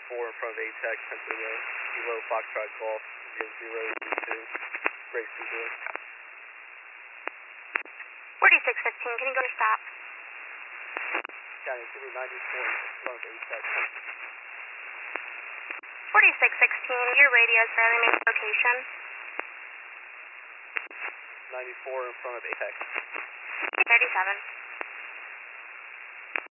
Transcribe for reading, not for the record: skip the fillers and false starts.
94 in front of ATEX, Pennsylvania, below Foxtrot Golf, 002, break speaker. 4615, can you go to stop? County City 94 in front of ATEX. 4616, your radio is barely made location. 94 in front of ATEX. 37.